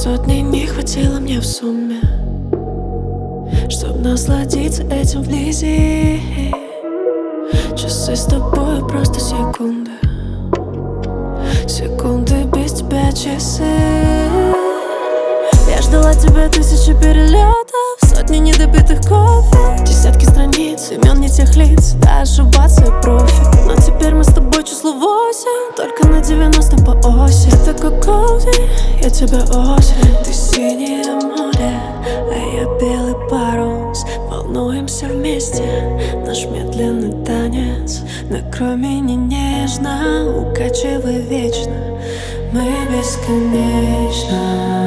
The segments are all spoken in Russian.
Сотни не хватило мне в сумме, чтоб насладиться этим вблизи. Часы с тобой просто секунды, секунды без тебя часы. Я ждала тебя тысячи перелетов, сотни недопитых кофе, десятки страниц, имен не тех лиц, да ошибаться я профи. Но теперь мы с тобой число 8, только на 90 по оси. Ты такой коузи, я тебя осень. Ты синее море, а я белый парус. Волнуемся вместе, наш медленный танец. Накрой меня нежно, укачивай вечно, мы бесконечно.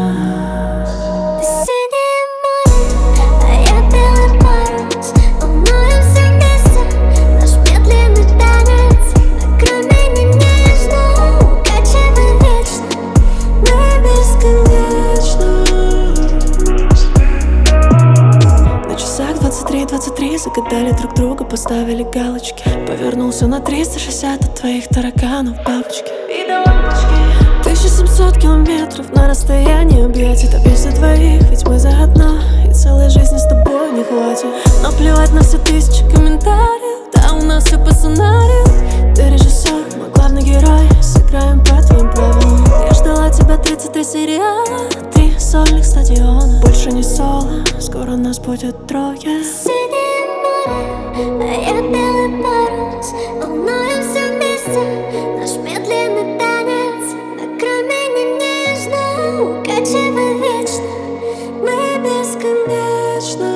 На часах 23:23, загадали друг друга, поставили галочки. Повернулся на 360 от твоих тараканов бабочки. И до лампочки 1700 километров на расстоянии объятий. Это песня твоих, ведь мы заодно, и целой жизни с тобой не хватит. Но плевать на все тысячи комментариев, да у нас все по сценарию. Ты режиссер, мой главный герой, сыграем по твоим правилам. Я ждала тебя 33 сериала, 3 сольных стадиона. Больше не соло, скоро нас будет трое. Синее море, а я белый парус. Волнуемся вместе, наш медленный танец. Накрой меня нежно, укачивай вечно, мы бесконечно.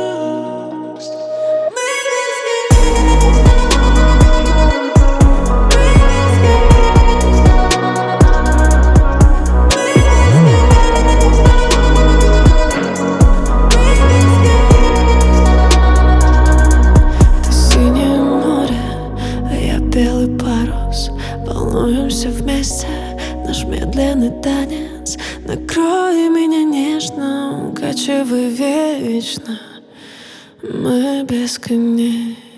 Белый парус, волнуемся вместе, наш медленный танец. Накрой меня нежно, укачивай вечно, мы бесконечны.